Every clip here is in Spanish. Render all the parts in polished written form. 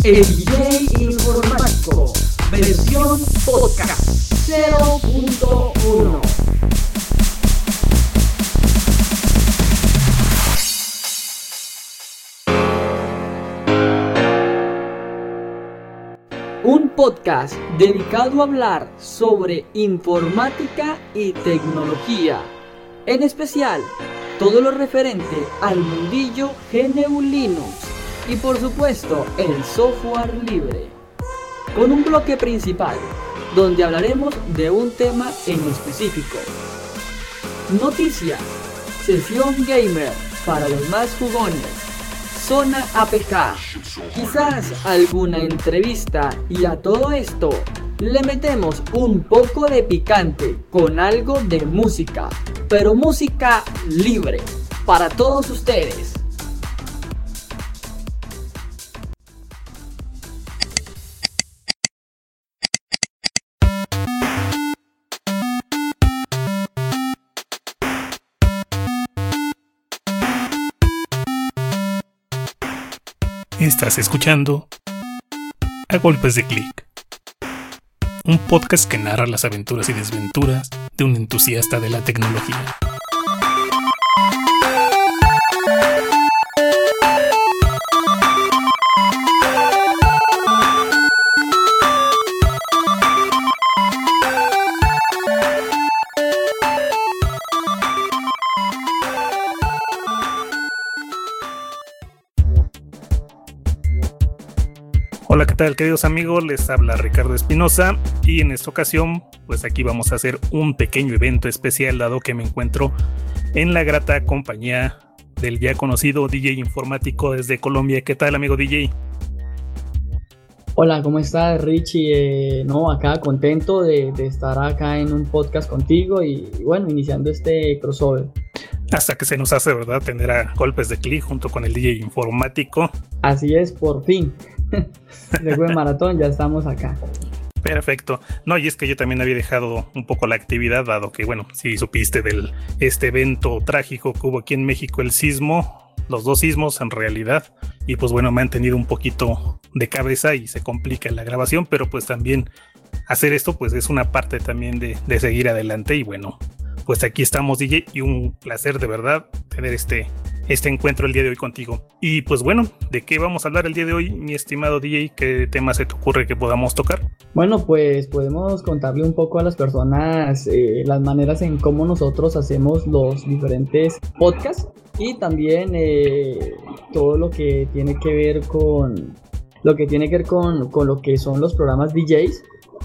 El DJ Informático, versión podcast 0.1. Un podcast dedicado a hablar sobre informática y tecnología, en especial todo lo referente al mundillo GNU Linux y por supuesto el software libre, con un bloque principal donde hablaremos de un tema en específico, noticias, sesión gamer para los más jugones, zona APK, quizás alguna entrevista, y a todo esto le metemos un poco de picante con algo de música, pero música libre para todos ustedes. Estás escuchando A Golpes de Clic, un podcast que narra las aventuras y desventuras de un entusiasta de la tecnología. Hola, ¿qué tal, queridos amigos? Les habla Ricardo Espinosa y en esta ocasión, pues aquí vamos a hacer un pequeño evento especial, dado que me encuentro en la grata compañía del ya conocido DJ informático desde Colombia. ¿Qué tal, amigo DJ? Hola, ¿cómo estás, Richie? Acá contento de estar acá en un podcast contigo y bueno, iniciando este crossover. Hasta que se nos hace, ¿verdad?, tener A Golpes de Clic junto con el DJ informático. Así es, por fin. Después de maratón ya estamos acá. Perfecto. No, y es que yo también había dejado un poco la actividad, dado que, bueno, si supiste del este evento trágico que hubo aquí en México, el sismo, los dos sismos en realidad, y pues bueno, me han tenido un poquito de cabeza y se complica la grabación, pero pues también hacer esto pues es una parte también de seguir adelante, y bueno, pues aquí estamos, DJ, y un placer de verdad tener este encuentro el día de hoy contigo. Y pues bueno, ¿de qué vamos a hablar el día de hoy, mi estimado DJ? ¿Qué tema se te ocurre que podamos tocar? Bueno, pues podemos contarle un poco a las personas las maneras en cómo nosotros hacemos los diferentes podcasts y también todo lo que tiene que ver con lo que son los programas DJs,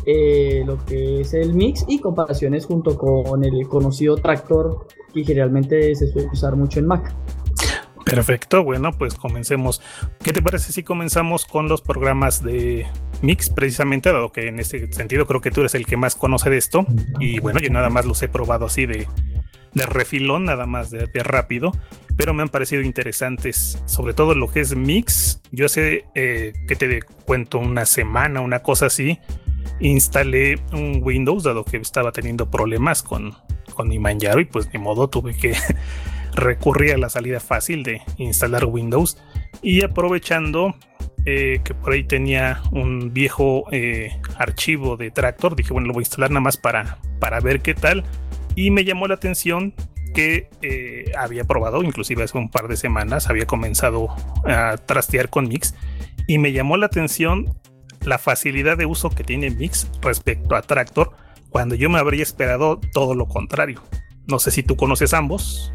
lo que es el mix y comparaciones junto con el conocido Tractor, que generalmente se suele usar mucho en Mac. Perfecto, bueno, pues comencemos. ¿Qué te parece si comenzamos con los programas de mix, precisamente, dado que en este sentido creo que tú eres el que más conoce de esto? Y bueno, yo nada más los he probado así de refilón, nada más de rápido, pero me han parecido interesantes, sobre todo lo que es mix. Yo hace, que te cuento, una semana, una cosa así, instalé un Windows, dado que estaba teniendo problemas con mi Manjaro, y pues ni modo, tuve que recurrir a la salida fácil de instalar Windows, y aprovechando que por ahí tenía un viejo archivo de Tractor, dije, bueno, lo voy a instalar nada más para ver qué tal, y me llamó la atención que había probado, inclusive hace un par de semanas había comenzado a trastear con Mix, y me llamó la atención la facilidad de uso que tiene Mix respecto a Tractor, cuando yo me habría esperado todo lo contrario. No sé si tú conoces ambos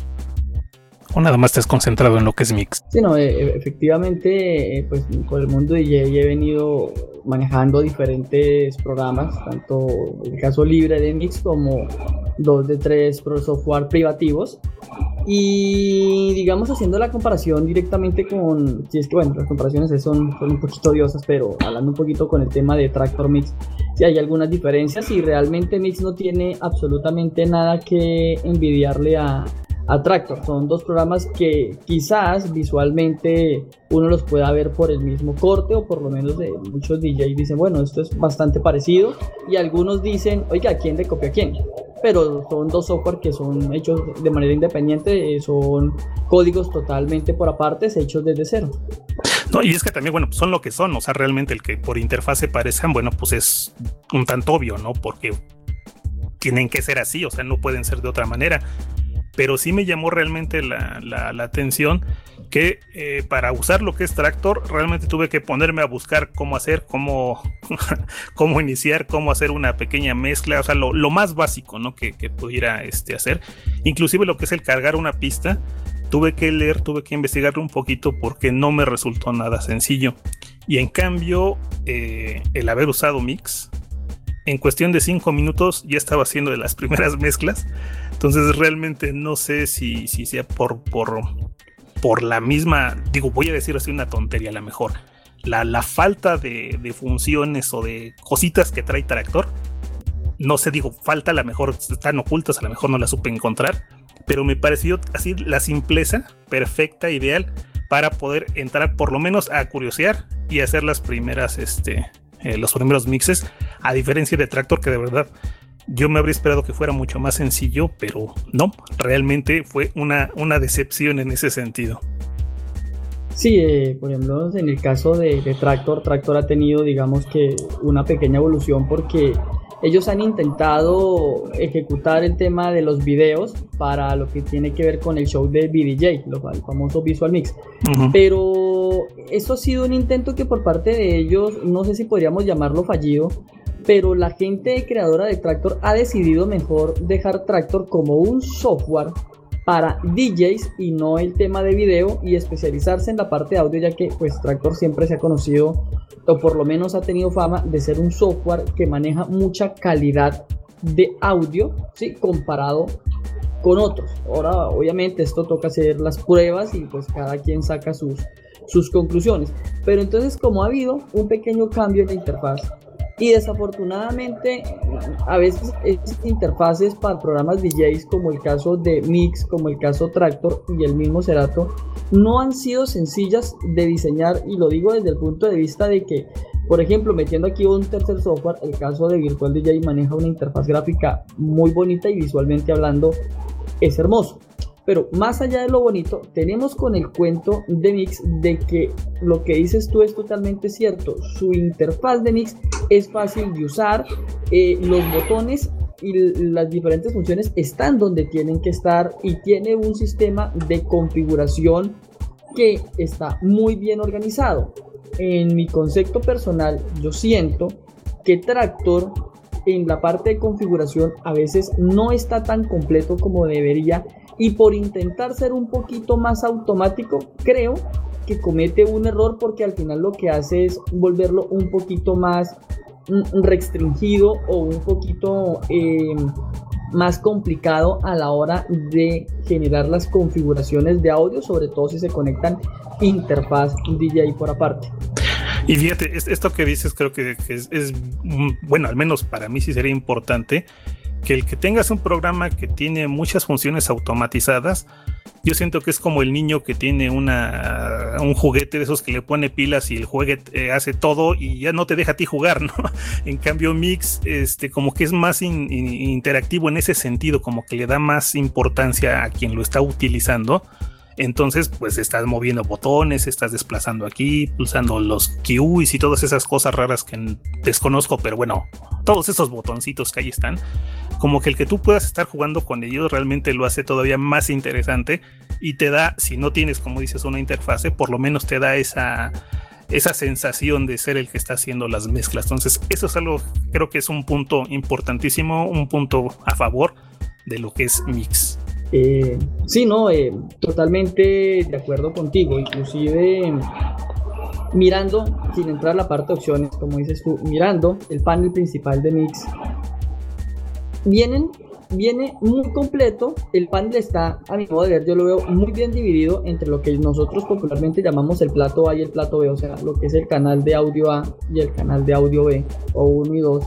o nada más estás concentrado en lo que es Mix. Sí, no, efectivamente, pues con el mundo DJ he venido manejando diferentes programas, tanto el caso libre de Mix como 2 de 3 software privativos, y digamos haciendo la comparación directamente con, si es que bueno, las comparaciones son un poquito odiosas, pero hablando un poquito con el tema de Tractor Mix, sí hay algunas diferencias, y realmente Mix no tiene absolutamente nada que envidiarle a Tractor. Son dos programas que quizás visualmente uno los pueda ver por el mismo corte, o por lo menos muchos DJs dicen, bueno, esto es bastante parecido, y algunos dicen, oiga, ¿quién le copia a quién? Pero son dos software que son hechos de manera independiente, son códigos totalmente por aparte, hechos desde cero. No, y es que también, bueno, pues son lo que son, o sea, realmente el que por interfase parezcan, bueno, pues es un tanto obvio, ¿no? Porque tienen que ser así, o sea, no pueden ser de otra manera. Pero sí me llamó realmente la atención que para usar lo que es Traktor, realmente tuve que ponerme a buscar cómo hacer, cómo iniciar, cómo hacer una pequeña mezcla, o sea, lo más básico, ¿no? que pudiera hacer. Inclusive lo que es el cargar una pista, tuve que leer, tuve que investigar un poquito porque no me resultó nada sencillo. Y en cambio, el haber usado Mix, en cuestión de 5 minutos ya estaba haciendo de las primeras mezclas. Entonces realmente no sé si sea por la misma, digo, voy a decir así una tontería a lo mejor, la falta de funciones o de cositas que trae Traktor. No sé, digo, falta, a lo mejor están ocultas, a lo mejor no las supe encontrar, pero me pareció así la simpleza perfecta, ideal, para poder entrar por lo menos a curiosear y hacer las primeras, los primeros mixes, a diferencia de Traktor, que de verdad yo me habría esperado que fuera mucho más sencillo, pero no, realmente fue una decepción en ese sentido. Sí, por ejemplo, en el caso de Traktor ha tenido, digamos que, una pequeña evolución porque ellos han intentado ejecutar el tema de los videos para lo que tiene que ver con el show de VDJ, el famoso Visual Mix. Uh-huh. Pero eso ha sido un intento que por parte de ellos, no sé si podríamos llamarlo fallido, pero la gente creadora de Traktor ha decidido mejor dejar Traktor como un software para DJs y no el tema de video, y especializarse en la parte de audio, ya que pues Traktor siempre se ha conocido, o por lo menos ha tenido fama de ser un software que maneja mucha calidad de audio, ¿sí? Comparado con otros. Ahora obviamente esto toca hacer las pruebas y pues cada quien saca sus conclusiones, pero entonces como ha habido un pequeño cambio en la interfaz, y desafortunadamente a veces esas interfaces para programas DJs, como el caso de Mix, como el caso Traktor y el mismo Serato, no han sido sencillas de diseñar, y lo digo desde el punto de vista de que, por ejemplo, metiendo aquí un tercer software, el caso de Virtual DJ maneja una interfaz gráfica muy bonita y visualmente hablando es hermoso. Pero más allá de lo bonito, tenemos con el cuento de Mix de que lo que dices tú es totalmente cierto. Su interfaz de Mix es fácil de usar, los botones y las diferentes funciones están donde tienen que estar, y tiene un sistema de configuración que está muy bien organizado. En mi concepto personal, yo siento que Traktor en la parte de configuración a veces no está tan completo como debería, y por intentar ser un poquito más automático, creo que comete un error, porque al final lo que hace es volverlo un poquito más restringido o un poquito más complicado a la hora de generar las configuraciones de audio, sobre todo si se conectan interfaz DJ por aparte. Y fíjate, esto que dices creo que es bueno, al menos para mí sí sería importante que el que tengas un programa que tiene muchas funciones automatizadas. Yo siento que es como el niño que tiene un juguete de esos que le pone pilas y el juguete hace todo y ya no te deja a ti jugar, ¿no? En cambio Mix como que es más interactivo en ese sentido, como que le da más importancia a quien lo está utilizando. Entonces pues estás moviendo botones, estás desplazando aquí, pulsando los keys y todas esas cosas raras que desconozco, pero bueno, todos esos botoncitos que ahí están, como que el que tú puedas estar jugando con ellos realmente lo hace todavía más interesante, y te da, si no tienes, como dices, una interfase, por lo menos te da esa sensación de ser el que está haciendo las mezclas. Entonces eso es algo, creo que es un punto importantísimo, un punto a favor de lo que es Mix. Sí, no, totalmente de acuerdo contigo. Inclusive mirando, sin entrar a la parte de opciones, como dices tú, mirando el panel principal de Mix, viene muy completo. El panel está, a mi modo de ver, yo lo veo muy bien dividido entre lo que nosotros popularmente llamamos el plato A y el plato B, o sea, lo que es el canal de audio A y el canal de audio B, o 1 y 2.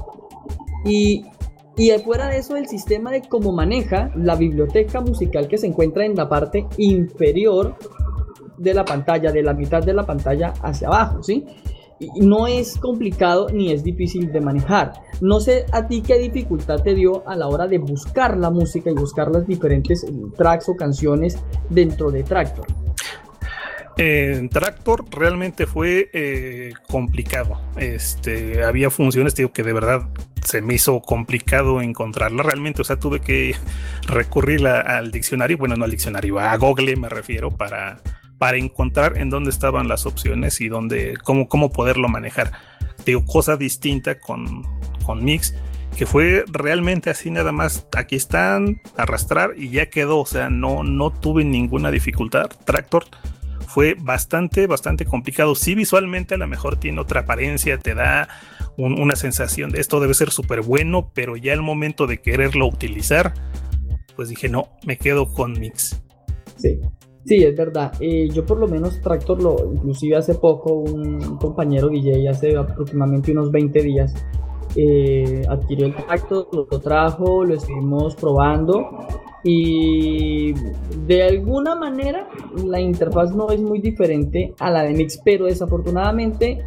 Y fuera de eso, el sistema de cómo maneja la biblioteca musical que se encuentra en la parte inferior de la pantalla, de la mitad de la pantalla hacia abajo, ¿sí? Y no es complicado ni es difícil de manejar. No sé a ti qué dificultad te dio a la hora de buscar la música y buscar las diferentes tracks o canciones dentro de Traktor. En Tractor realmente fue complicado. Había funciones, digo, que de verdad se me hizo complicado encontrarla realmente. O sea, tuve que recurrir al diccionario, bueno, no al diccionario, a Google me refiero, para encontrar en dónde estaban las opciones y cómo poderlo manejar. Digo, cosa distinta con Mix, que fue realmente así nada más, aquí están, arrastrar y ya quedó. O sea, no tuve ninguna dificultad. Tractor fue bastante complicado. Sí, visualmente a lo mejor tiene otra apariencia, te da una sensación de esto debe ser súper bueno, pero ya el momento de quererlo utilizar, pues dije no, me quedo con Mix. Sí, es verdad. Yo por lo menos Tractor, inclusive hace poco un compañero DJ, hace aproximadamente unos 20 días, adquirió el Tractor, lo trajo, lo estuvimos probando y de alguna manera la interfaz no es muy diferente a la de Mix, pero desafortunadamente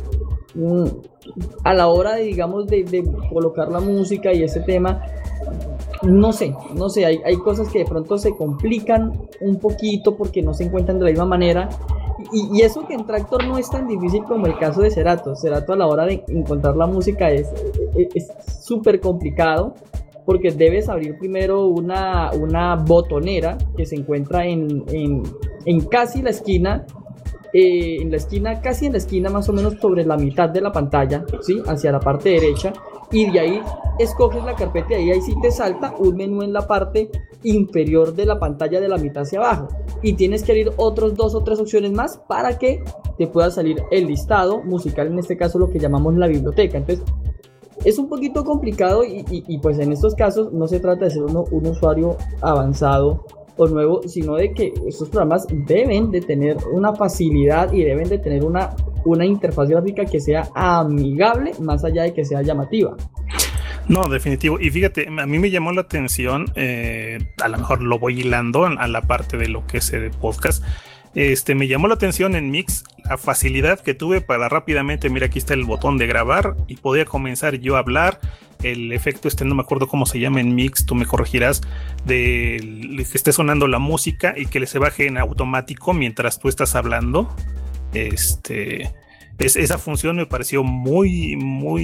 a la hora de, digamos, de colocar la música y ese tema, no sé, hay cosas que de pronto se complican un poquito porque no se encuentran de la misma manera. Y eso que en Tractor no es tan difícil como el caso de Serato. Serato, a la hora de encontrar la música es súper complicado, porque debes abrir primero una botonera que se encuentra en casi la esquina, casi en la esquina, más o menos sobre la mitad de la pantalla, ¿sí? Hacia la parte derecha, y de ahí escoges la carpeta y ahí sí te salta un menú en la parte inferior de la pantalla de la mitad hacia abajo, y tienes que abrir otros 2 o 3 opciones más para que te pueda salir el listado musical, en este caso lo que llamamos la biblioteca. Entonces es un poquito complicado y pues en estos casos no se trata de ser un usuario avanzado o nuevo, sino de que estos programas deben de tener una facilidad y deben de tener una interfaz gráfica que sea amigable, más allá de que sea llamativa. No, definitivo. Y fíjate, a mí me llamó la atención, a lo mejor lo voy hilando a la parte de lo que es el podcast. Me llamó la atención en Mix la facilidad que tuve para rápidamente, mira, aquí está el botón de grabar y podía comenzar yo a hablar. El efecto no me acuerdo cómo se llama en Mix, tú me corregirás, de que esté sonando la música y que se baje en automático mientras tú estás hablando. Esa función me pareció muy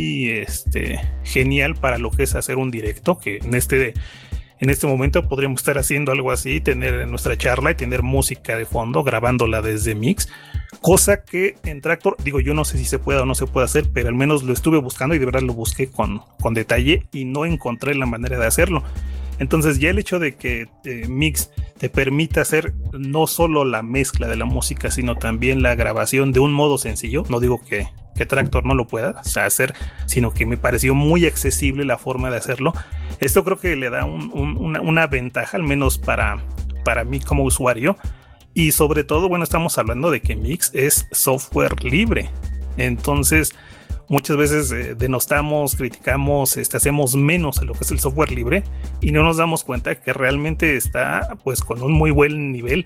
genial para lo que es hacer un directo, que en este momento podríamos estar haciendo algo así, tener nuestra charla y tener música de fondo, grabándola desde Mix, cosa que en Tractor, digo, yo no sé si se puede o no se puede hacer, pero al menos lo estuve buscando y de verdad lo busqué con detalle y no encontré la manera de hacerlo. Entonces ya el hecho de que Mix te permita hacer no solo la mezcla de la música, sino también la grabación de un modo sencillo, no digo que Tractor no lo pueda hacer, sino que me pareció muy accesible la forma de hacerlo. Esto creo que le da una ventaja, al menos para mí como usuario, y sobre todo, bueno, estamos hablando de que Mix es software libre, entonces muchas veces denostamos, criticamos, hacemos menos a lo que es el software libre y no nos damos cuenta que realmente está pues con un muy buen nivel.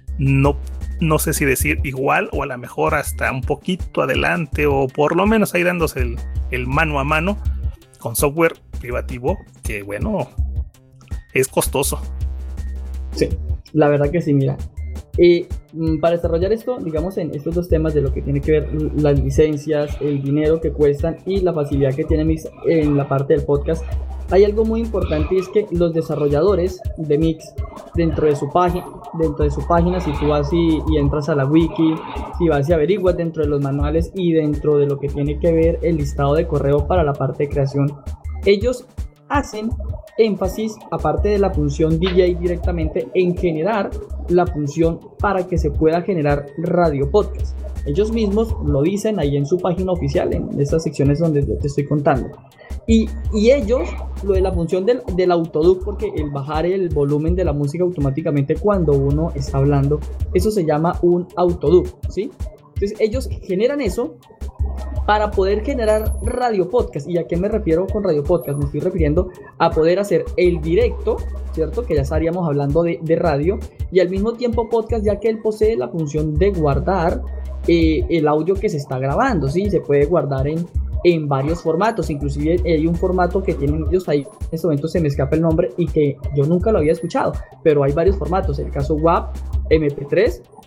No sé si decir igual o a lo mejor hasta un poquito adelante, o por lo menos ahí dándose el mano a mano con software privativo que, bueno, es costoso. Sí, la verdad que sí, mira. Para desarrollar esto, digamos, en estos dos temas de lo que tiene que ver las licencias, el dinero que cuestan y la facilidad que tiene Mix en la parte del podcast, hay algo muy importante, y es que los desarrolladores de Mix, dentro de su página, si tú vas y entras a la wiki, si vas y averiguas dentro de los manuales y dentro de lo que tiene que ver el listado de correo para la parte de creación, ellos hacen énfasis, aparte de la función DJ directamente, en generar la función para que se pueda generar radio podcast. Ellos mismos lo dicen ahí en su página oficial, en estas secciones donde te estoy contando. Y ellos, lo de la función del autoduc, porque el bajar el volumen de la música automáticamente cuando uno está hablando, eso se llama un autoduc, ¿sí? Entonces ellos generan eso para poder generar radio podcast. ¿Y a qué me refiero con radio podcast? Me estoy refiriendo a poder hacer el directo, ¿cierto? Que ya estaríamos hablando de radio, y al mismo tiempo podcast, ya que él posee la función de guardar el audio que se está grabando, ¿sí? Se puede guardar en varios formatos, inclusive hay un formato que tienen ellos ahí, en este momento se me escapa el nombre y que yo nunca lo había escuchado, pero hay varios formatos, el caso WAV, MP3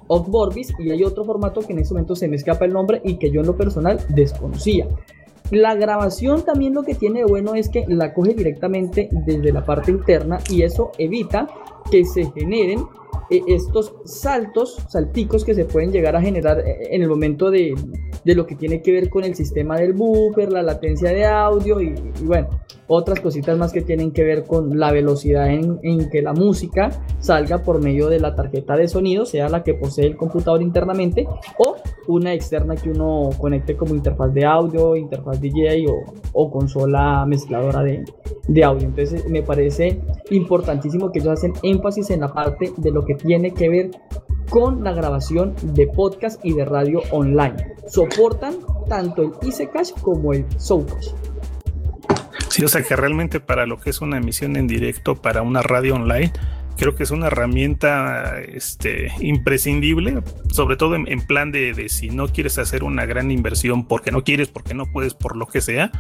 Vorbis, y hay otro formato que en este momento se me escapa el nombre y que yo en lo personal desconocía. La grabación también lo que tiene de bueno es que la coge directamente desde la parte interna y eso evita que se generen estos salticos que se pueden llegar a generar en el momento de lo que tiene que ver con el sistema del buffer, la latencia de audio y bueno, otras cositas más que tienen que ver con la velocidad en que la música salga por medio de la tarjeta de sonido, sea la que posee el computador internamente o una externa que uno conecte como interfaz de audio, interfaz DJ o consola mezcladora de audio. Entonces me parece importantísimo que ellos hacen énfasis en la parte de lo que tiene que ver con la grabación de podcast y de radio online. Soportan tanto el EasyCache como el Soundcache. Sí, o sea que realmente para lo que es una emisión en directo para una radio online, creo que es una herramienta imprescindible, sobre todo en plan de si no quieres hacer una gran inversión porque no quieres, porque no puedes, por lo que sea.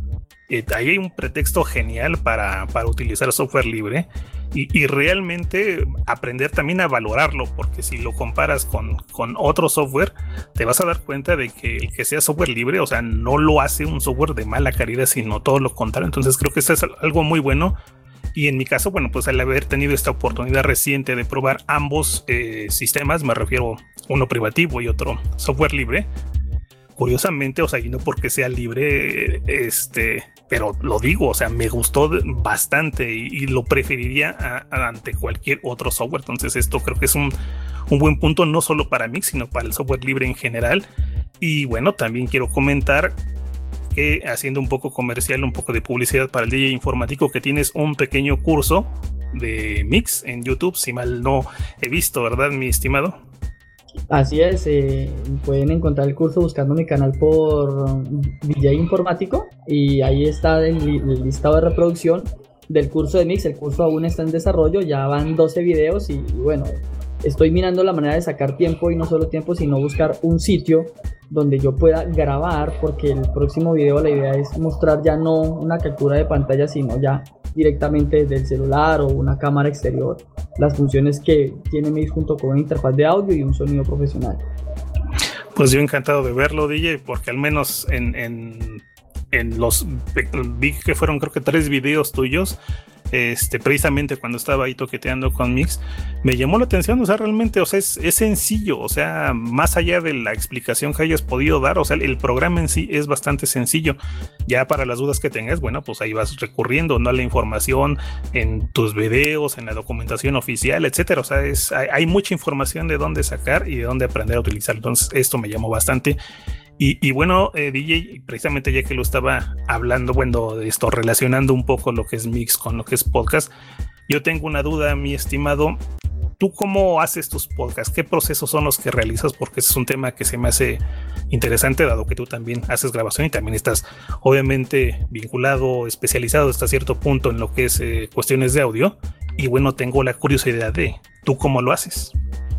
Ahí hay un pretexto genial para utilizar software libre y realmente aprender también a valorarlo, porque si lo comparas con otro software, te vas a dar cuenta de que el que sea software libre, o sea, no lo hace un software de mala calidad, sino todo lo contrario. Entonces creo que eso es algo muy bueno. Y en mi caso, bueno, pues al haber tenido esta oportunidad reciente de probar ambos sistemas, me refiero uno privativo y otro software libre, curiosamente, o sea, y no porque sea libre, pero lo digo, o sea, me gustó bastante y lo preferiría ante cualquier otro software. Entonces esto creo que es un buen punto, no solo para Mix, sino para el software libre en general. Y bueno, también quiero comentar que, haciendo un poco comercial, un poco de publicidad para el DJ informático, que tienes un pequeño curso de Mix en YouTube, si mal no he visto, ¿verdad, mi estimado? Así es, pueden encontrar el curso buscando mi canal por DJ Informático y ahí está el listado de reproducción del curso de Mix. El curso aún está en desarrollo, ya van 12 videos y bueno, estoy mirando la manera de sacar tiempo y no solo tiempo, sino buscar un sitio donde yo pueda grabar, porque el próximo video la idea es mostrar ya no una captura de pantalla, sino ya directamente desde el celular o una cámara exterior las funciones que tiene Mix junto con una interfaz de audio y un sonido profesional. Pues yo encantado de verlo, DJ, porque al menos en los vi que fueron creo que 3 videos tuyos, precisamente cuando estaba ahí toqueteando con Mix, me llamó la atención. O sea, realmente, o sea, es sencillo, o sea, más allá de la explicación que hayas podido dar, o sea, el programa en sí es bastante sencillo. Ya para las dudas que tengas, bueno, pues ahí vas recurriendo, ¿no?, a la información en tus videos, en la documentación oficial, etcétera. O sea, hay mucha información de dónde sacar y de dónde aprender a utilizar. Entonces esto me llamó bastante. Y bueno, DJ, precisamente ya que lo estaba hablando, bueno, de esto, relacionando un poco lo que es Mix con lo que es podcast, yo tengo una duda, mi estimado. ¿Tú cómo haces tus podcasts? ¿Qué procesos son los que realizas? Porque es un tema que se me hace interesante, dado que tú también haces grabación y también estás obviamente vinculado, especializado hasta cierto punto en lo que es cuestiones de audio. Y bueno, tengo la curiosidad de ¿tú cómo lo haces?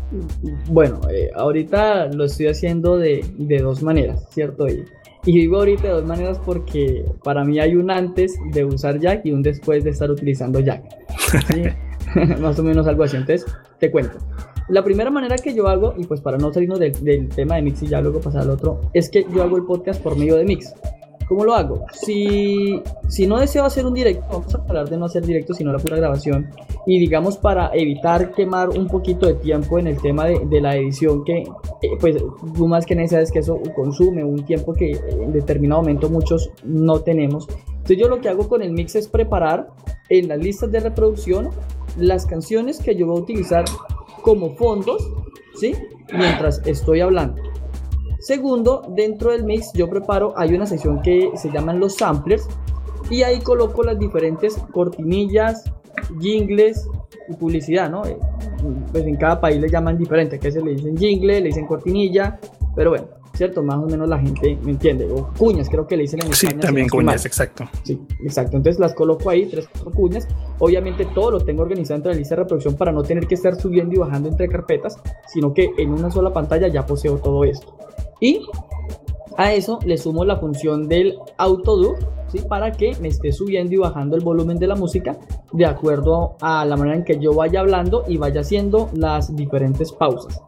Bueno, ahorita lo estoy haciendo de 2 maneras, ¿cierto? Y digo ahorita de 2 maneras porque para mí hay un antes de usar Jack y un después de estar utilizando Jack, ¿sí? Más o menos algo así. Entonces, te cuento. La primera manera que yo hago, y pues para no salirnos del tema de Mix y ya luego pasar al otro, es que yo hago el podcast por medio de Mix. ¿Cómo lo hago? Si no deseo hacer un directo, vamos a hablar de no hacer directo, sino la pura grabación. Y digamos, para evitar quemar un poquito de tiempo en el tema de la edición, que pues tú más que nada sabes que eso consume un tiempo que en determinado momento muchos no tenemos. Entonces yo lo que hago con el Mix es preparar en las listas de reproducción las canciones que yo voy a utilizar como fondos, ¿sí?, mientras estoy hablando. Segundo, dentro del Mix yo preparo, hay una sección que se llaman los samplers y ahí coloco las diferentes cortinillas, jingles y publicidad, ¿no? Pues en cada país le llaman diferente, que se le dicen jingle, le dicen cortinilla, pero bueno, ¿cierto? Más o menos la gente me entiende. O cuñas, creo que le dicen en España. Sí, también cuñas, exacto. Sí, exacto. Entonces las coloco ahí, 3 o 4 cuñas. Obviamente todo lo tengo organizado entre la lista de reproducción para no tener que estar subiendo y bajando entre carpetas, sino que en una sola pantalla ya poseo todo esto. Y a eso le sumo la función del autodub, ¿sí?, para que me esté subiendo y bajando el volumen de la música de acuerdo a la manera en que yo vaya hablando y vaya haciendo las diferentes pausas.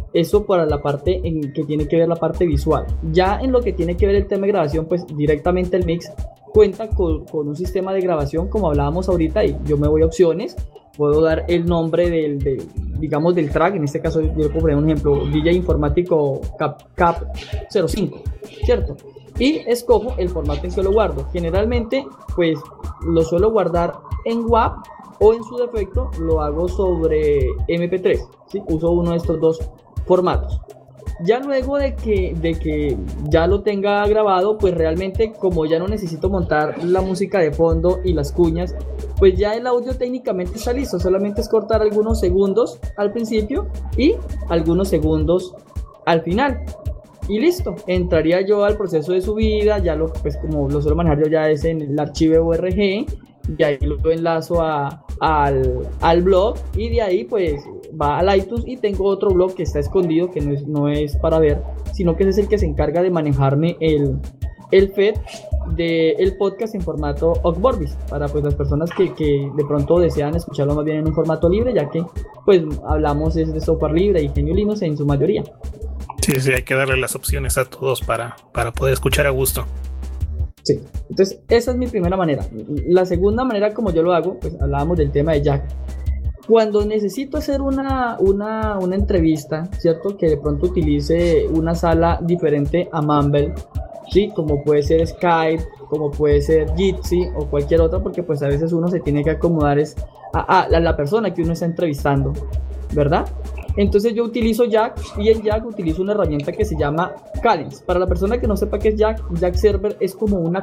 Eso para la parte en que tiene que ver la parte visual. Ya en lo que tiene que ver el tema de grabación, pues directamente el mix cuenta con un sistema de grabación, como hablábamos ahorita, y yo me voy a opciones, puedo dar el nombre digamos, del track. En este caso yo puedo poner un ejemplo, DJ Informático Cap 05, ¿cierto? Y escojo el formato en que lo guardo. Generalmente, pues lo suelo guardar en WAV, o en su defecto lo hago sobre MP3, ¿sí? Uso uno de estos dos formatos. Ya luego de que ya lo tenga grabado, pues realmente, como ya no necesito montar la música de fondo y las cuñas, pues ya el audio técnicamente está listo. Solamente es cortar algunos segundos al principio y algunos segundos al final. Y listo, entraría yo al proceso de subida. Ya pues como lo suelo manejar yo, ya es en el archivo ORG, y ahí lo enlazo al blog, y de ahí pues va al iTunes, y tengo otro blog que está escondido, que no es para ver, sino que ese es el que se encarga de manejarme el feed del podcast en formato Oxborbis, para pues las personas que de pronto desean escucharlo más bien en un formato libre, ya que pues hablamos de software libre y GNU Linux en su mayoría. Sí, hay que darle las opciones a todos para poder escuchar a gusto. Sí, entonces esa es mi primera manera. La segunda manera, como yo lo hago, pues hablábamos del tema de Jack. Cuando necesito hacer una entrevista, ¿cierto? Que de pronto utilice una sala diferente a Mumble, ¿sí? Como puede ser Skype, como puede ser Jitsi o cualquier otra, porque pues a veces uno se tiene que acomodar a la persona que uno está entrevistando, ¿verdad? Entonces yo utilizo Jack, y en Jack utilizo una herramienta que se llama Cadence. Para la persona que no sepa qué es Jack Server es como una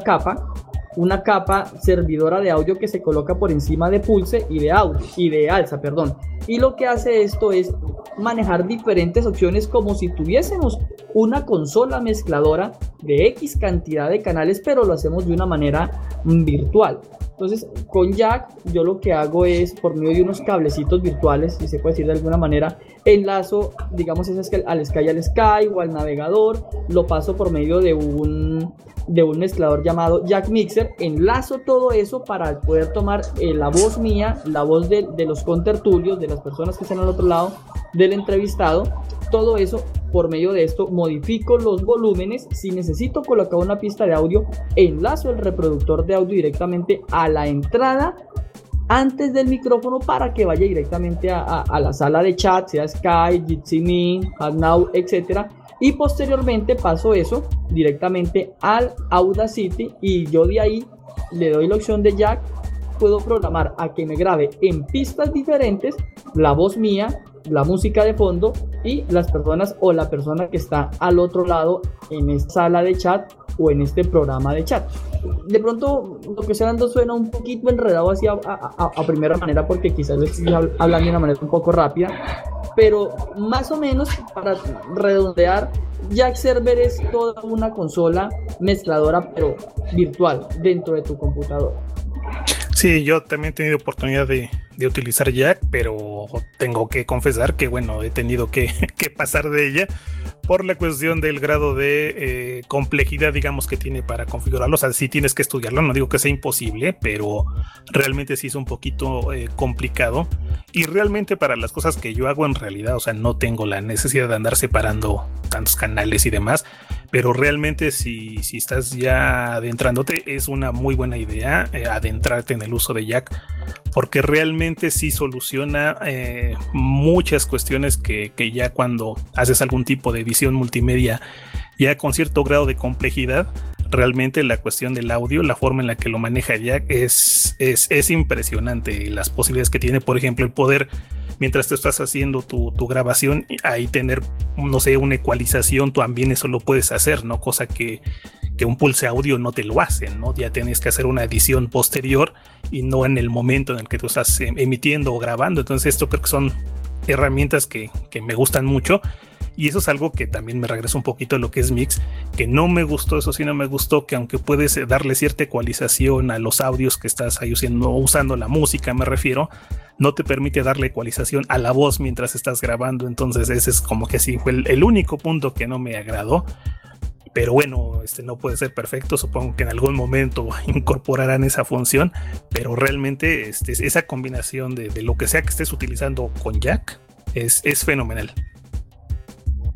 capa servidora de audio que se coloca por encima de Pulse y de Alza, y lo que hace esto es manejar diferentes opciones, como si tuviésemos una consola mezcladora de X cantidad de canales, pero lo hacemos de una manera virtual. Entonces con Jack yo lo que hago es, por medio de unos cablecitos virtuales, si se puede decir de alguna manera, enlazo, digamos, al Sky o al navegador, lo paso por medio de un mezclador llamado Jack Mixer, enlazo todo eso para poder tomar la voz mía, la voz de los contertulios, de las personas que están al otro lado del entrevistado. Todo eso, por medio de esto, modifico los volúmenes. Si necesito colocar una pista de audio, enlazo el reproductor de audio directamente a la entrada antes del micrófono, para que vaya directamente a la sala de chat, sea Skype, Jitsi Meet, HangOut, etc. Y posteriormente paso eso directamente al Audacity, y yo de ahí le doy la opción de Jack. Puedo programar a que me grabe en pistas diferentes la voz mía, la música de fondo, y las personas o la persona que está al otro lado en esta sala de chat o en este programa de chat. De pronto lo que estoy dando suena un poquito enredado así a primera manera, porque quizás estoy hablando de una manera un poco rápida, pero más o menos, para redondear, Jack Server es toda una consola mezcladora, pero virtual, dentro de tu computador. Sí, yo también he tenido oportunidad de utilizar Jack, pero tengo que confesar que, bueno, he tenido que pasar de ella por la cuestión del grado de complejidad, digamos, que tiene para configurarlo. O sea, sí tienes que estudiarlo, no digo que sea imposible, pero realmente sí es un poquito complicado. Y realmente para las cosas que yo hago, en realidad, o sea, no tengo la necesidad de andar separando tantos canales y demás, pero realmente si estás ya adentrándote, es una muy buena idea adentrarte en el uso de Jack, porque realmente sí soluciona muchas cuestiones que ya cuando haces algún tipo de edición multimedia ya con cierto grado de complejidad, realmente la cuestión del audio, la forma en la que lo maneja Jack es impresionante. Las posibilidades que tiene, por ejemplo, el poder, mientras tú estás haciendo tu grabación, ahí tener, no sé, una ecualización, también eso lo puedes hacer, ¿no? Cosa que un Pulse Audio no te lo hace, ¿no? Ya tienes que hacer una edición posterior y no en el momento en el que tú estás emitiendo o grabando. Entonces esto creo que son herramientas que me gustan mucho. Y eso es algo que también me regresa un poquito a lo que es Mix, que no me gustó, eso sí no me gustó, que aunque puedes darle cierta ecualización a los audios que estás ahí usando la música, me refiero, no te permite darle ecualización a la voz mientras estás grabando. Entonces ese es como que sí fue el único punto que no me agradó. Pero bueno, no puede ser perfecto, supongo que en algún momento incorporarán esa función, pero realmente esa combinación de lo que sea que estés utilizando con Jack es fenomenal.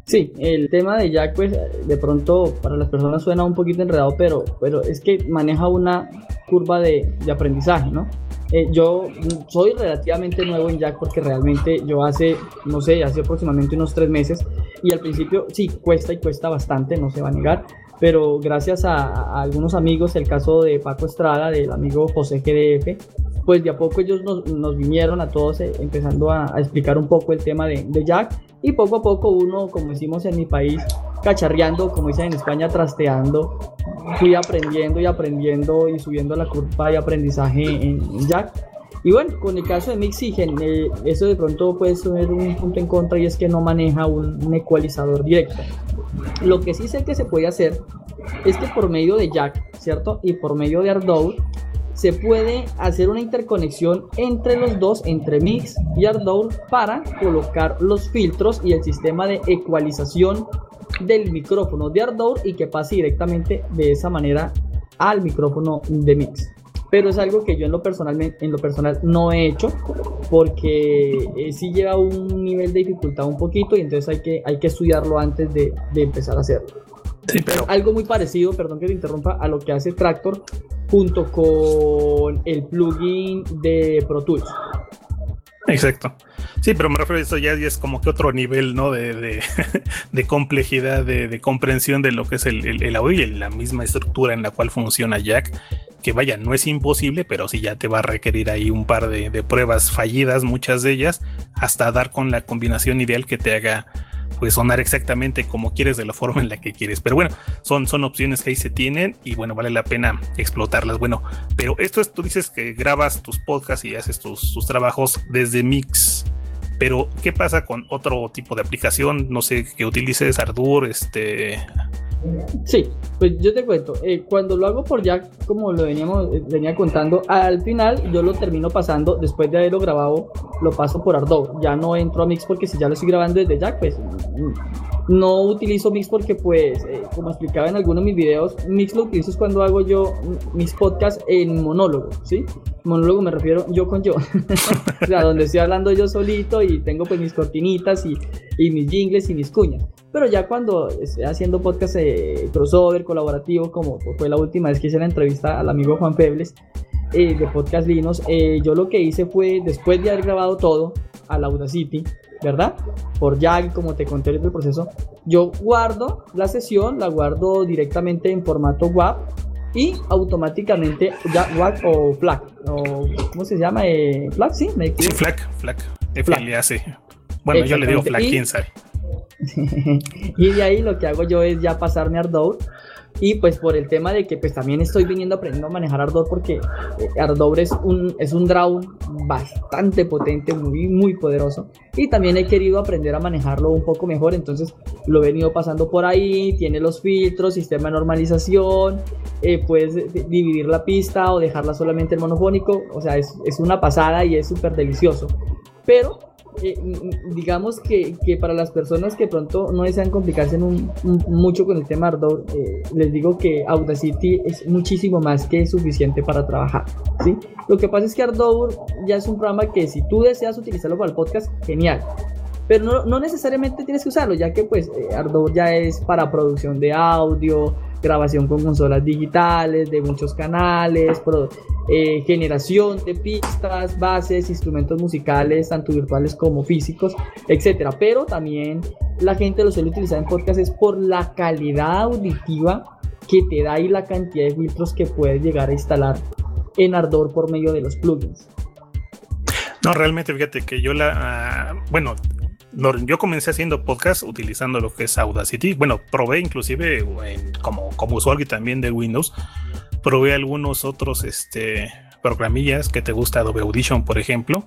Sí, el tema de Jack, pues de pronto para las personas suena un poquito enredado, pero es que maneja una curva de aprendizaje, ¿no? Yo soy relativamente nuevo en Jack porque realmente yo hace aproximadamente unos 3 meses, y al principio sí, cuesta bastante, no se va a negar, pero gracias a algunos amigos, el caso de Paco Estrada, del amigo José GDF, pues de a poco ellos nos vinieron a todos empezando a explicar un poco el tema de Jack, y poco a poco uno, como decimos en mi país, cacharreando, como dicen en España, trasteando, fui aprendiendo y subiendo la curva de aprendizaje en Jack. Y bueno, con el caso de Mixigen, eso de pronto puede ser un punto en contra, y es que no maneja un ecualizador directo. Lo que sí sé que se puede hacer es que por medio de Jack, ¿cierto? Y por medio de Ardour, se puede hacer una interconexión entre los dos, entre Mix y Ardour, para colocar los filtros y el sistema de ecualización del micrófono de Ardour y que pase directamente de esa manera al micrófono de Mix. Pero es algo que yo en lo personal no he hecho, porque sí lleva un nivel de dificultad un poquito, y entonces hay que estudiarlo antes de empezar a hacerlo. Sí, pero algo muy parecido, perdón que te interrumpa, a lo que hace Traktor junto con el plugin de Pro Tools. Exacto. Sí, pero me refiero a eso, ya es como que otro nivel, ¿no? de complejidad, de comprensión de lo que es el audio y la misma estructura en la cual funciona Jack. Que vaya, no es imposible, pero sí ya te va a requerir ahí un par de pruebas fallidas, muchas de ellas, hasta dar con la combinación ideal que te haga pues sonar exactamente como quieres, de la forma en la que quieres. Pero bueno, son opciones que ahí se tienen, y bueno, vale la pena explotarlas. Bueno, pero esto es, tú dices que grabas tus podcasts y haces tus trabajos desde Mix, pero ¿qué pasa con otro tipo de aplicación? No sé, que utilices Ardour, Sí, pues yo te cuento, cuando lo hago por Jack, como lo venía contando, al final yo lo termino pasando, después de haberlo grabado, lo paso por Ardour. Ya no entro a Mix, porque si ya lo estoy grabando desde Jack, pues no utilizo Mix, porque pues, como explicaba en algunos de mis videos, Mix lo utilizo cuando hago yo mis podcasts en monólogo, ¿sí? Monólogo me refiero yo con yo. O sea, donde estoy hablando yo solito y tengo pues mis cortinitas y mis jingles y mis cuñas. Pero ya cuando estoy haciendo podcast crossover, colaborativo, como fue la última vez que hice la entrevista al amigo Juan Febles de Podcast Linos, yo lo que hice fue, después de haber grabado todo al Audacity, ¿verdad? Por Jack, como te conté el proceso, yo guardo la sesión, la guardo directamente en formato WAV, y automáticamente ya WAV o FLAC, o ¿cómo se llama? ¿FLAC? Sí, sí, FLAC. FLAC. Bueno, yo le digo FLAC, quién sabe. Y de ahí lo que hago yo es ya pasarme a Ardour, y pues por el tema de que pues también estoy aprendiendo a manejar Ardour, porque Ardour es un DAW bastante potente, muy muy poderoso, y también he querido aprender a manejarlo un poco mejor. Entonces lo he venido pasando por ahí, tiene los filtros, sistema de normalización, puedes dividir la pista o dejarla solamente en monofónico. O sea, es una pasada y es súper delicioso. Pero digamos que para las personas que pronto no desean complicarse mucho con el tema Ardour, les digo que Audacity es muchísimo más que suficiente para trabajar, ¿sí? Lo que pasa es que Ardour ya es un programa que, si tú deseas utilizarlo para el podcast, genial, pero no necesariamente tienes que usarlo, ya que pues Ardour ya es para producción de audio, grabación con consolas digitales de muchos canales, generación de pistas, bases, instrumentos musicales, tanto virtuales como físicos, etcétera. Pero también la gente lo suele utilizar en podcast es por la calidad auditiva que te da y la cantidad de filtros que puedes llegar a instalar en Ardour por medio de los plugins. No, realmente fíjate que yo yo comencé haciendo podcast utilizando lo que es Audacity. Bueno, probé inclusive como usuario también de Windows, probé algunos otros programillas que te gusta, Adobe Audition, por ejemplo.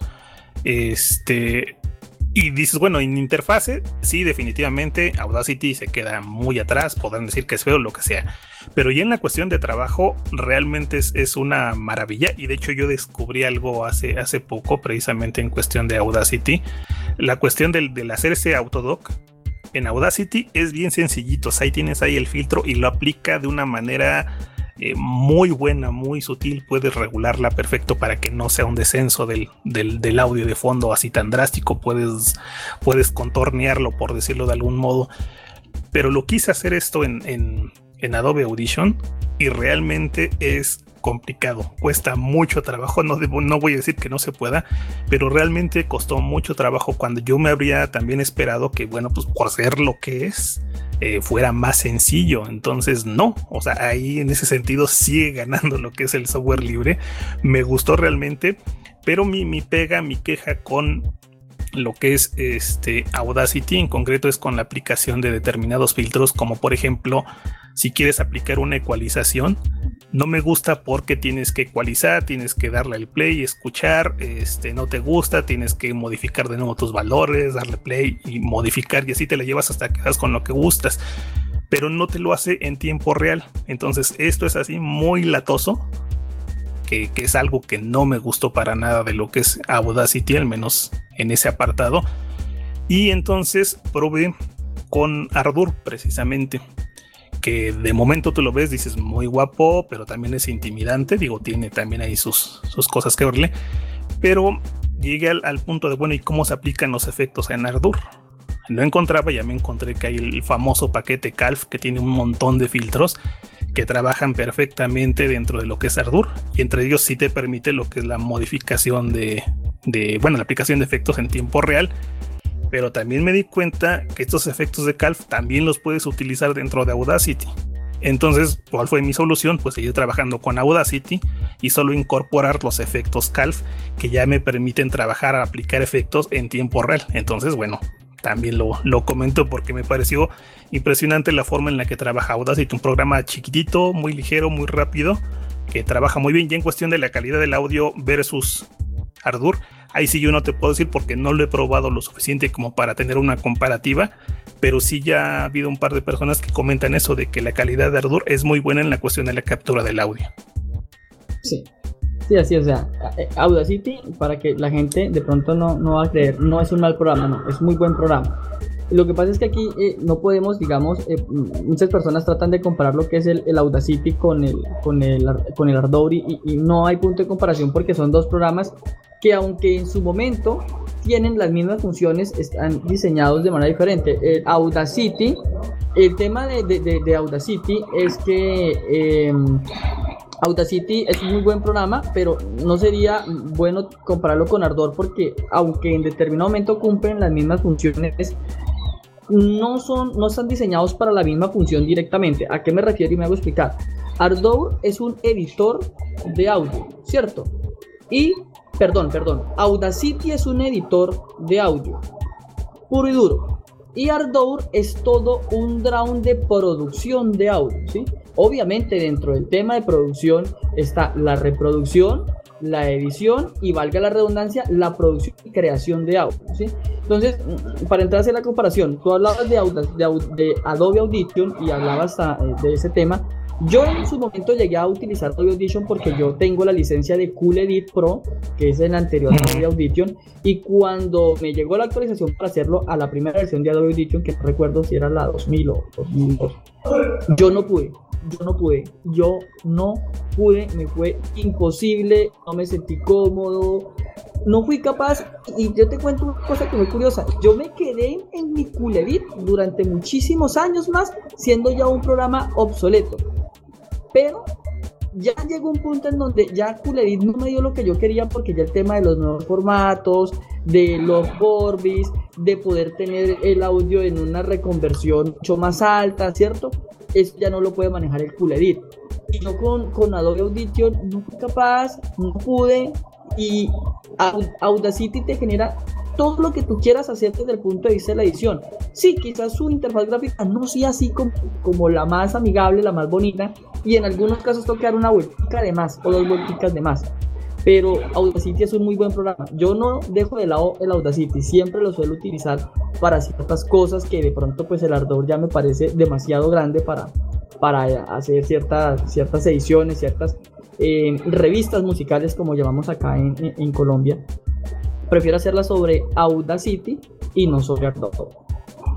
Y dices, bueno, en interfase, sí, definitivamente Audacity se queda muy atrás, podrán decir que es feo, lo que sea. Pero ya en la cuestión de trabajo, realmente es una maravilla. Y de hecho yo descubrí algo hace poco, precisamente en cuestión de Audacity. La cuestión del hacer ese autodoc en Audacity es bien sencillito. O sea, ahí tienes ahí el filtro y lo aplica de una manera muy buena, muy sutil, puedes regularla perfecto para que no sea un descenso del audio de fondo así tan drástico, puedes contornearlo, por decirlo de algún modo. Pero lo quise hacer esto en Adobe Audition y realmente es complicado, cuesta mucho trabajo, no voy a decir que no se pueda, pero realmente costó mucho trabajo cuando yo me habría también esperado que, bueno, pues por ser lo que es, fuera más sencillo. Entonces no, o sea, ahí en ese sentido sigue ganando lo que es el software libre. Me gustó realmente, pero mi queja con lo que es Audacity en concreto es con la aplicación de determinados filtros, como por ejemplo si quieres aplicar una ecualización. No me gusta porque tienes que ecualizar, tienes que darle al play, escuchar, no te gusta, tienes que modificar de nuevo tus valores, darle play y modificar, y así te la llevas hasta que das con lo que gustas, pero no te lo hace en tiempo real. Entonces esto es así muy latoso, que es algo que no me gustó para nada de lo que es Audacity, al menos en ese apartado. Y entonces probé con Ardour precisamente, que de momento tú lo ves, dices muy guapo, pero también es intimidante. Digo, tiene también ahí sus cosas que verle, pero llegué al punto de, bueno, ¿y cómo se aplican los efectos en Ardour? No encontraba, ya me encontré que hay el famoso paquete Calf, que tiene un montón de filtros que trabajan perfectamente dentro de lo que es Ardour, y entre ellos sí te permite lo que es la modificación la aplicación de efectos en tiempo real. Pero también me di cuenta que estos efectos de Calf también los puedes utilizar dentro de Audacity. Entonces, ¿cuál fue mi solución? Pues seguir trabajando con Audacity y solo incorporar los efectos Calf, que ya me permiten trabajar a aplicar efectos en tiempo real. Entonces, bueno, también lo comento porque me pareció impresionante la forma en la que trabaja Audacity. Un programa chiquitito, muy ligero, muy rápido, que trabaja muy bien. Ya en cuestión de la calidad del audio versus Ardour, ahí sí yo no te puedo decir porque no lo he probado lo suficiente como para tener una comparativa, pero sí ya ha habido un par de personas que comentan eso, de que la calidad de Ardour es muy buena en la cuestión de la captura del audio. Sí, así, o sea, Audacity, para que la gente de pronto no va a creer, no es un mal programa, no, es muy buen programa. Lo que pasa es que aquí no podemos, digamos, muchas personas tratan de comparar lo que es el Audacity con el Ardour y no hay punto de comparación porque son dos programas que, aunque en su momento tienen las mismas funciones, están diseñados de manera diferente. El Audacity, el tema de Audacity es que Audacity es un muy buen programa, pero no sería bueno compararlo con Ardour porque, aunque en determinado momento cumplen las mismas funciones, no están diseñados para la misma función directamente. ¿A qué me refiero? Y me hago explicar. Ardour es un editor de audio, ¿cierto? Audacity es un editor de audio puro y duro, y Ardour es todo un drone de producción de audio, ¿sí? Obviamente dentro del tema de producción está la reproducción, la edición y, valga la redundancia, la producción y creación de audio, ¿sí? Entonces, para entrar a hacer la comparación, tú hablabas de Adobe Audition y hablabas de ese tema. Yo en su momento llegué a utilizar Adobe Audition porque yo tengo la licencia de Cool Edit Pro, que es el anterior a Adobe Audition, y cuando me llegó la actualización para hacerlo a la primera versión de Adobe Audition, que no recuerdo si era la 2000 o 2002, yo no pude, me fue imposible, no me sentí cómodo, no fui capaz. Y yo te cuento una cosa que muy curiosa, yo me quedé en mi Cool Edit durante muchísimos años más, siendo ya un programa obsoleto, pero ya llegó un punto en donde ya Cool Edit no me dio lo que yo quería, porque ya el tema de los nuevos formatos, de los Vorbis, de poder tener el audio en una reconversión mucho más alta, ¿cierto? Eso ya no lo puede manejar el Cool Edit. Y yo con Adobe Audition no fui capaz, no pude. Y Audacity te genera todo lo que tú quieras hacer desde el punto de vista de la edición. Sí, quizás su interfaz gráfica no sea así como la más amigable, la más bonita, y en algunos casos toca dar una vueltica de más o dos vuelticas de más, pero Audacity es un muy buen programa. Yo no dejo de lado el Audacity, siempre lo suelo utilizar para ciertas cosas que de pronto pues el Ardour ya me parece demasiado grande para hacer ciertas ediciones, ciertas revistas musicales, como llamamos acá en Colombia. Prefiero hacerlas sobre Audacity y no sobre Ardour.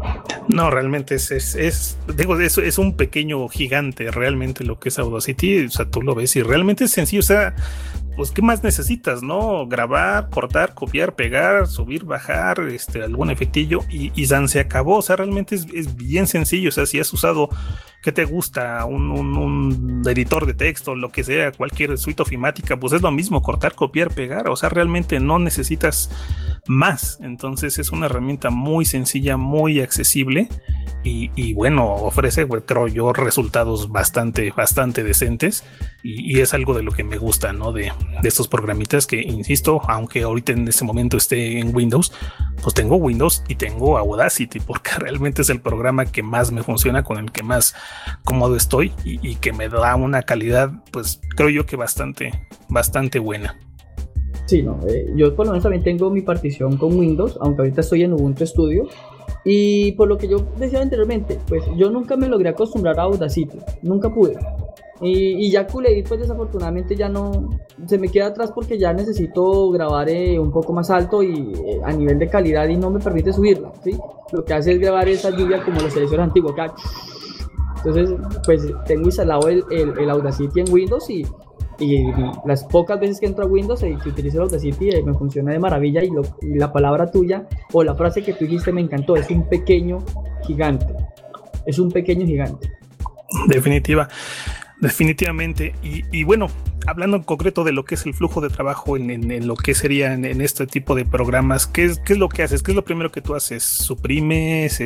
No, realmente digo, es un pequeño gigante realmente lo que es Audacity. O sea, tú lo ves y realmente es sencillo. O sea, pues ¿qué más necesitas, no? Grabar, cortar, copiar, pegar, subir, bajar, algún efectillo y se acabó. O sea, realmente es bien sencillo. O sea, si has usado, ¿qué te gusta? Un editor de texto, lo que sea, cualquier suite ofimática, pues es lo mismo, cortar, copiar, pegar. O sea, realmente no necesitas más. Entonces es una herramienta muy sencilla, muy accesible y bueno, ofrece, creo yo, resultados bastante decentes y es algo de lo que me gusta, ¿no? De estos programitas que, insisto, aunque ahorita en este momento esté en Windows, pues tengo Windows y tengo Audacity porque realmente es el programa que más me funciona, con el que más cómodo estoy y que me da una calidad, pues creo yo que bastante buena. Sí, no, yo por lo menos también tengo mi partición con Windows, aunque ahorita estoy en Ubuntu Studio. Y por lo que yo decía anteriormente, pues yo nunca me logré acostumbrar a Audacity, nunca pude. Y ya Culeid, pues desafortunadamente ya no, se me queda atrás porque ya necesito grabar un poco más alto y a nivel de calidad y no me permite subirla, ¿sí? Lo que hace es grabar esa lluvia como los televisores antiguos, acá. Entonces, pues tengo instalado el Audacity en Windows y las pocas veces que entro a Windows y que utilizo el Audacity me funciona de maravilla y la palabra tuya o la frase que tú dijiste me encantó, es un pequeño gigante. Es un pequeño gigante. Definitivamente. Y bueno, hablando en concreto de lo que es el flujo de trabajo en lo que sería en este tipo de programas, ¿qué es lo que haces? ¿Qué es lo primero que tú haces? ¿Suprimes?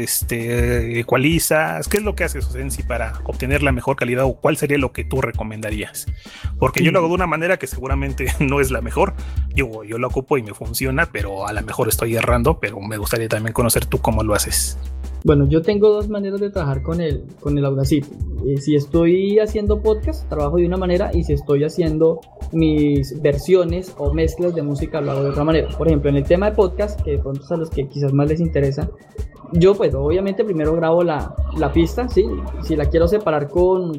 ¿Ecualizas? ¿Qué es lo que haces en sí para obtener la mejor calidad o cuál sería lo que tú recomendarías? Porque yo lo hago de una manera que seguramente no es la mejor. Yo lo ocupo y me funciona, pero a lo mejor estoy errando, pero me gustaría también conocer tú cómo lo haces. Bueno, yo tengo dos maneras de trabajar con el Audacity. Si estoy haciendo podcast, trabajo de una manera, y si estoy haciendo mis versiones o mezclas de música, lo hago de otra manera. Por ejemplo, en el tema de podcast, que de pronto es a los que quizás más les interesa, yo pues obviamente primero grabo la pista, ¿sí? Si la quiero separar con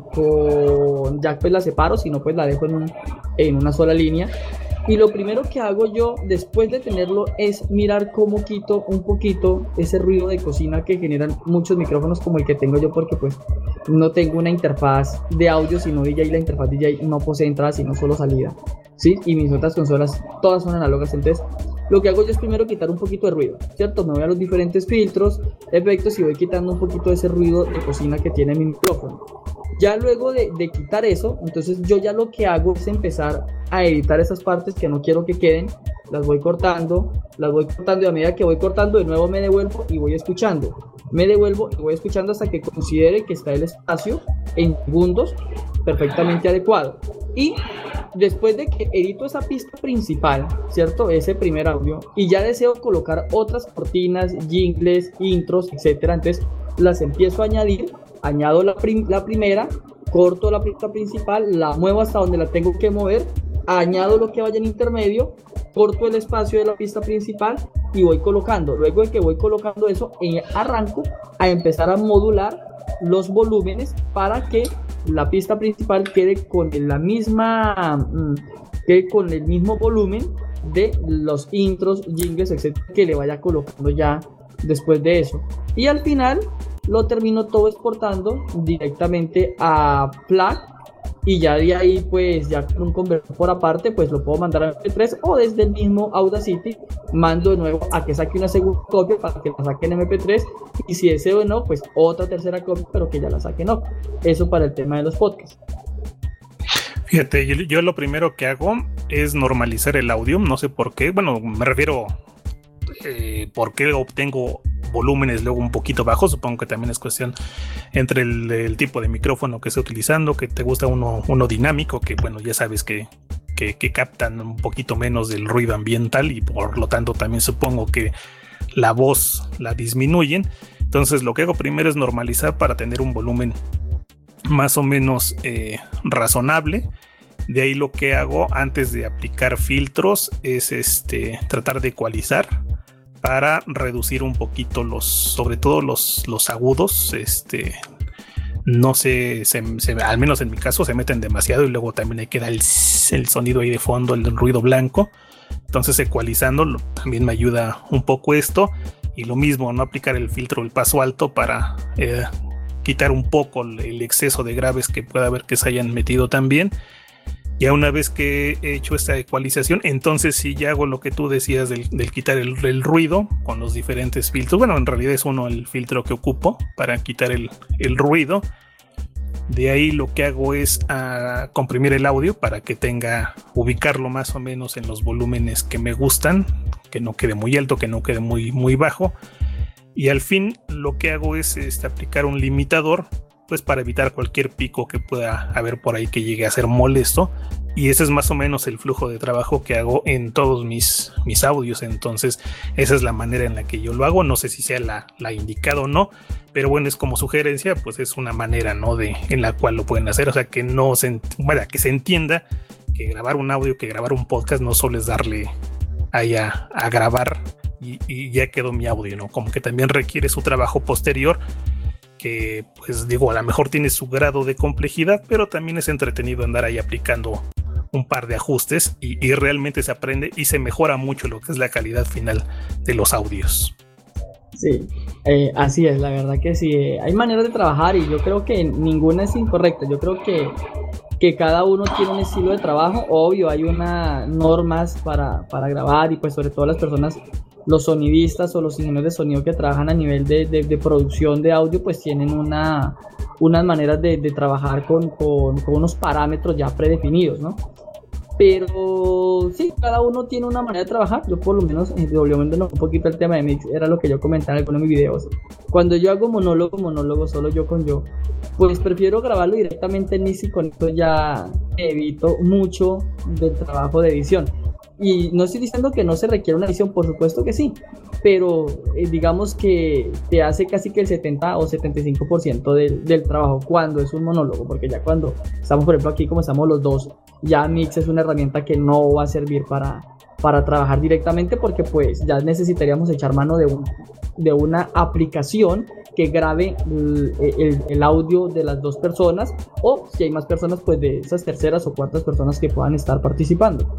Jack, pues la separo, si no pues la dejo en una sola línea. Y lo primero que hago yo después de tenerlo es mirar cómo quito un poquito ese ruido de cocina que generan muchos micrófonos como el que tengo yo, porque pues no tengo una interfaz de audio sino DJ, la interfaz DJ no posee entrada sino solo salida, ¿sí? Y mis otras consolas todas son análogas. Entonces lo que hago yo es primero quitar un poquito de ruido, ¿cierto? Me voy a los diferentes filtros, efectos y voy quitando un poquito de ese ruido de cocina que tiene mi micrófono. Ya luego de quitar eso, entonces yo ya lo que hago es empezar a editar esas partes que no quiero que queden, las voy cortando y a medida que voy cortando de nuevo me devuelvo y voy escuchando. Me devuelvo y voy escuchando hasta que considere que está el espacio en segundos perfectamente adecuado. Y después de que edito esa pista principal, ¿cierto? Ese primer audio, y ya deseo colocar otras cortinas, jingles, intros, etcétera, entonces las empiezo a añadir. Añado la primera, corto la pista principal, la muevo hasta donde la tengo que mover, añado lo que vaya en intermedio, corto el espacio de la pista principal y voy colocando. Luego de que voy colocando eso, arranco a empezar a modular los volúmenes para que la pista principal quede con el mismo volumen de los intros, jingles, etcétera, que le vaya colocando ya después de eso. Y al final lo termino todo exportando directamente a FLAC y ya de ahí pues ya con un convertidor por aparte pues lo puedo mandar a MP3 o desde el mismo Audacity mando de nuevo a que saque una segunda copia para que la saque en MP3 y si deseo no pues otra tercera copia pero que ya la saque no. Eso para el tema de los podcasts. Fíjate, yo lo primero que hago es normalizar el audio, no sé por qué, bueno, me refiero por qué obtengo volúmenes luego un poquito bajos. Supongo que también es cuestión entre el tipo de micrófono que esté utilizando, que te gusta uno dinámico, que bueno, ya sabes que captan un poquito menos del ruido ambiental y por lo tanto también supongo que la voz la disminuyen. Entonces lo que hago primero es normalizar para tener un volumen más o menos razonable. De ahí lo que hago antes de aplicar filtros es tratar de ecualizar para reducir un poquito sobre todo los agudos. No sé, al menos en mi caso se meten demasiado y luego también ahí queda el sonido ahí de fondo, el ruido blanco. Entonces ecualizando también me ayuda un poco esto. y lo mismo, no aplicar el filtro, el paso alto para quitar un poco el exceso de graves que pueda haber que se hayan metido también. Ya una vez que he hecho esta ecualización, entonces sí ya hago lo que tú decías del quitar el ruido con los diferentes filtros. Bueno, en realidad es uno el filtro que ocupo para quitar el ruido. De ahí lo que hago es comprimir el audio para que ubicarlo más o menos en los volúmenes que me gustan, que no quede muy alto, que no quede muy, muy bajo. Y al fin lo que hago es aplicar un limitador, pues para evitar cualquier pico que pueda haber por ahí que llegue a ser molesto. Y ese es más o menos el flujo de trabajo que hago en todos mis audios. Entonces esa es la manera en la que yo lo hago. No sé si sea la indicada o no, pero bueno, es como sugerencia, pues es una manera, ¿no? en la cual lo pueden hacer. O sea, que que se entienda que grabar un audio, que grabar un podcast no solo es darle ahí a grabar y ya quedó mi audio, ¿no? Como que también requiere su trabajo posterior, que pues digo, a lo mejor tiene su grado de complejidad, pero también es entretenido andar ahí aplicando un par de ajustes y realmente se aprende y se mejora mucho lo que es la calidad final de los audios. Sí, así es, la verdad que sí. Hay maneras de trabajar y yo creo que ninguna es incorrecta. Yo creo que cada uno tiene un estilo de trabajo. Obvio, hay unas normas para grabar y pues sobre todo las personas, los sonidistas o los ingenieros de sonido que trabajan a nivel de producción de audio, pues tienen unas maneras de trabajar con unos parámetros ya predefinidos, ¿no? Pero sí, cada uno tiene una manera de trabajar. Yo por lo menos, volviendo un poquito al tema de mix, era lo que yo comentaba en algunos de mis videos. Cuando yo hago monólogo, solo yo con yo, pues prefiero grabarlo directamente en mix y con esto ya evito mucho del trabajo de edición. Y no estoy diciendo que no se requiere una edición, por supuesto que sí, pero digamos que te hace casi que el 70 o 75% del trabajo cuando es un monólogo, porque ya cuando estamos, por ejemplo, aquí como estamos los dos, ya Mix es una herramienta que no va a servir para trabajar directamente, porque pues ya necesitaríamos echar mano de una aplicación que grabe el audio de las dos personas, o si hay más personas, pues de esas terceras o cuartas personas que puedan estar participando.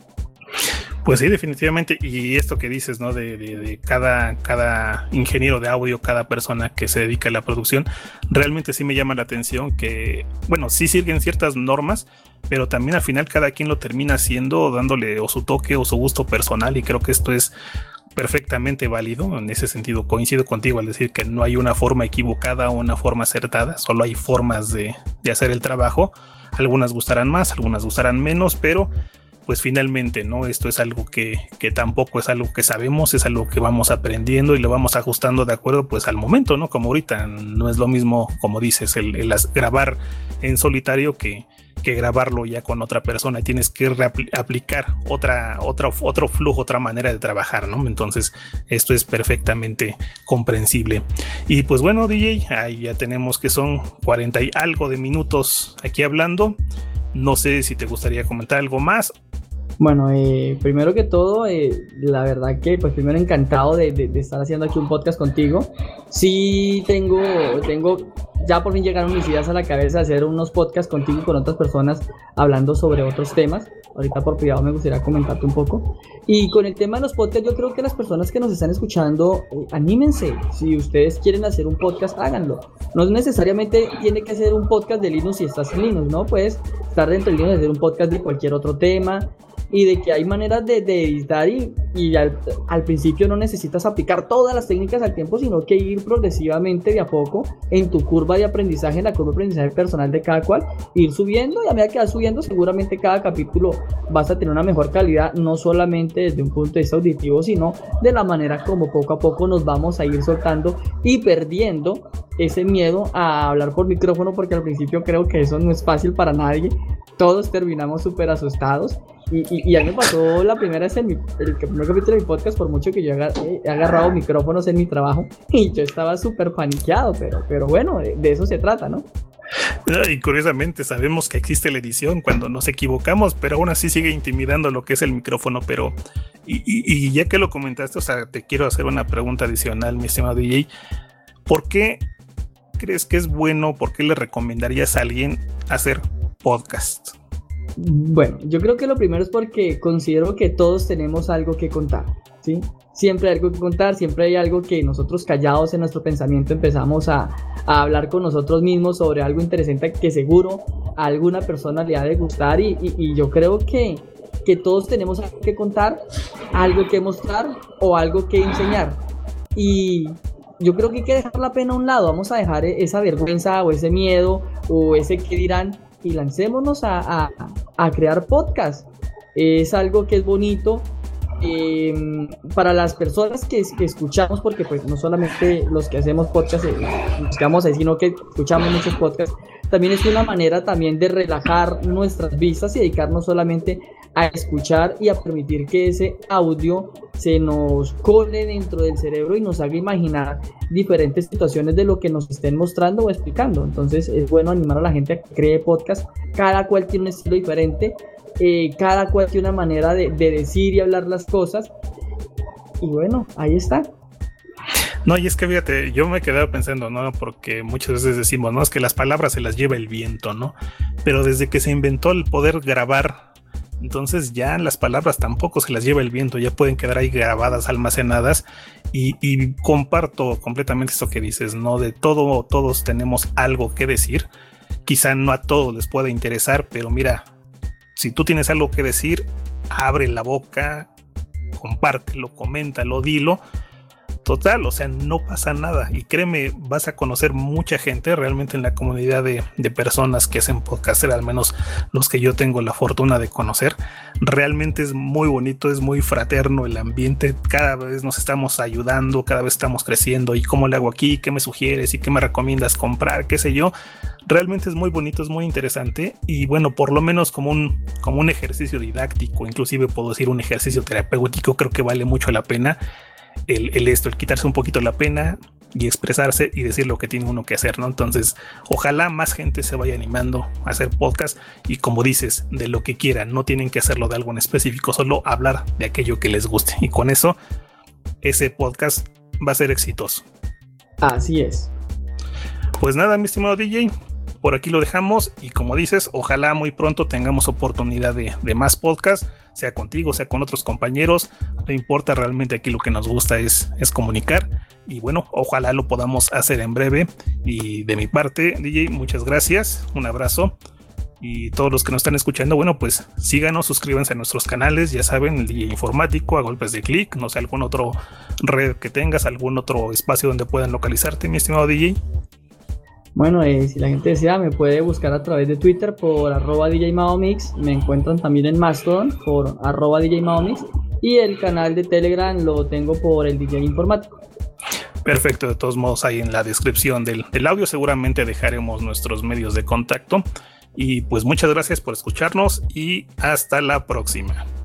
Pues sí, definitivamente. Y esto que dices, ¿no? De cada ingeniero de audio, cada persona que se dedica a la producción, realmente sí me llama la atención que, bueno, sí siguen ciertas normas, pero también al final cada quien lo termina haciendo, dándole o su toque o su gusto personal, y creo que esto es perfectamente válido. En ese sentido coincido contigo al decir que no hay una forma equivocada o una forma acertada, solo hay formas de hacer el trabajo. Algunas gustarán más, algunas gustarán menos, pero pues finalmente, ¿no? Esto es algo que tampoco es algo que sabemos, es algo que vamos aprendiendo y lo vamos ajustando de acuerdo pues al momento, ¿no? Como ahorita no es lo mismo, como dices, el grabar en solitario que grabarlo ya con otra persona. Tienes que aplicar otro flujo, otra manera de trabajar, ¿no? Entonces esto es perfectamente comprensible. Y pues bueno, DJ, ahí ya tenemos que son 40 y algo de minutos aquí hablando. No sé si te gustaría comentar algo más. Bueno, primero que todo, la verdad que pues primero encantado de estar haciendo aquí un podcast contigo. Sí tengo ya por fin llegaron mis ideas a la cabeza de hacer unos podcasts contigo y con otras personas hablando sobre otros temas. Ahorita por privado me gustaría comentarte un poco. Y con el tema de los podcasts, yo creo que las personas que nos están escuchando, anímense. Si ustedes quieren hacer un podcast, háganlo. No necesariamente tiene que ser un podcast de Linux si estás en Linux, ¿no? Puedes estar dentro de Linux y hacer un podcast de cualquier otro tema. Y de que hay maneras de editar y al principio no necesitas aplicar todas las técnicas al tiempo, sino que ir progresivamente de a poco en tu curva de aprendizaje, en la curva de aprendizaje personal de cada cual, ir subiendo, y a medida que vas subiendo seguramente cada capítulo vas a tener una mejor calidad, no solamente desde un punto de vista auditivo, sino de la manera como poco a poco nos vamos a ir soltando y perdiendo ese miedo a hablar por micrófono, porque al principio creo que eso no es fácil para nadie, todos terminamos súper asustados. Y a mí me pasó la primera vez el primer capítulo de mi podcast, por mucho que yo he agarrado micrófonos en mi trabajo y yo estaba súper paniqueado, pero bueno, de eso se trata, ¿no? Y curiosamente sabemos que existe la edición cuando nos equivocamos, pero aún así sigue intimidando lo que es el micrófono. Pero y ya que lo comentaste, o sea, te quiero hacer una pregunta adicional, mi estimado DJ. ¿Por qué crees que es bueno? ¿Por qué le recomendarías a alguien hacer podcast? Bueno, yo creo que lo primero es porque considero que todos tenemos algo que contar, ¿sí? siempre hay algo que contar, siempre hay algo que nosotros callados en nuestro pensamiento empezamos a hablar con nosotros mismos sobre algo interesante que seguro a alguna persona le ha de gustar y yo creo que todos tenemos algo que contar, algo que mostrar o algo que enseñar. Y yo creo que hay que dejar la pena a un lado, vamos a dejar esa vergüenza o ese miedo o ese qué dirán y lancémonos a crear podcast. Es algo que es bonito para las personas que escuchamos, porque pues no solamente los que hacemos podcast nos quedamos ahí, sino que escuchamos muchos podcasts. También es una manera también de relajar nuestras vistas y dedicarnos solamente a escuchar y a permitir que ese audio se nos cole dentro del cerebro y nos haga imaginar diferentes situaciones de lo que nos estén mostrando o explicando. Entonces es bueno animar a la gente a que cree podcast. Cada cual tiene un estilo diferente, cada cual tiene una manera de decir y hablar las cosas. Y bueno, ahí está. No, y es que fíjate, yo me quedaba pensando, ¿no? Porque muchas veces decimos, ¿no? Es que las palabras se las lleva el viento, ¿no? Pero desde que se inventó el poder grabar, entonces ya las palabras tampoco se las lleva el viento, ya pueden quedar ahí grabadas, almacenadas. Y comparto completamente esto que dices, ¿no? De todo, todos tenemos algo que decir. Quizá no a todos les pueda interesar, pero mira, si tú tienes algo que decir, abre la boca, compártelo, coméntalo, dilo. Total, o sea, no pasa nada. Y créeme, vas a conocer mucha gente realmente en la comunidad de personas que hacen podcast, al menos los que yo tengo la fortuna de conocer. Realmente es muy bonito, es muy fraterno el ambiente. Cada vez nos estamos ayudando, cada vez estamos creciendo. ¿Y cómo le hago aquí? ¿Qué me sugieres? ¿Y qué me recomiendas comprar? ¿Qué sé yo? Realmente es muy bonito, es muy interesante. Y bueno, por lo menos como un ejercicio didáctico, inclusive puedo decir un ejercicio terapéutico, creo que vale mucho la pena. El quitarse un poquito la pena y expresarse y decir lo que tiene uno que hacer, ¿no? Entonces, ojalá más gente se vaya animando a hacer podcast y, como dices, de lo que quieran, no tienen que hacerlo de algo en específico, solo hablar de aquello que les guste y con eso ese podcast va a ser exitoso. Así es. Pues nada, mi estimado DJ, por aquí lo dejamos y, como dices, ojalá muy pronto tengamos oportunidad de más podcasts, sea contigo, sea con otros compañeros. No importa, realmente aquí lo que nos gusta es comunicar y bueno, ojalá lo podamos hacer en breve. Y de mi parte, DJ, muchas gracias, un abrazo. Y todos los que nos están escuchando, bueno, pues síganos, suscríbanse a nuestros canales, ya saben, el DJ Informático, a golpes de clic, no sé, algún otro red que tengas, algún otro espacio donde puedan localizarte, mi estimado DJ. Bueno, si la gente desea, me puede buscar a través de Twitter por @DJMaoMix. Me encuentran también en Mastodon por @DJMaoMix. Y el canal de Telegram lo tengo por el DJ Informático. Perfecto, de todos modos ahí en la descripción del audio seguramente dejaremos nuestros medios de contacto. Y pues muchas gracias por escucharnos y hasta la próxima.